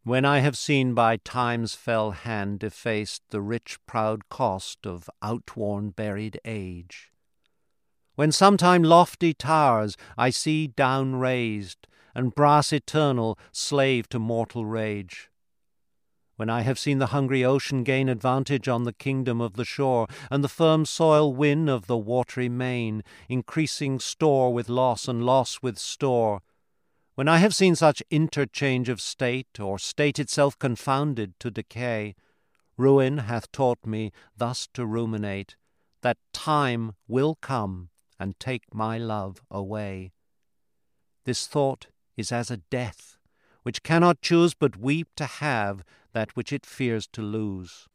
When I have seen by Time's fell hand defaced the rich proud cost of outworn buried age, when sometime lofty towers I see down raised, and brass eternal slave to mortal rage, when I have seen the hungry ocean gain advantage on the kingdom of the shore, and the firm soil win of the watery main, increasing store with loss and loss with store, when I have seen such interchange of state, or state itself confounded to decay, ruin hath taught me thus to ruminate, that time will come and take my love away. This thought is as a death, which cannot choose but weep to have that which it fears to lose.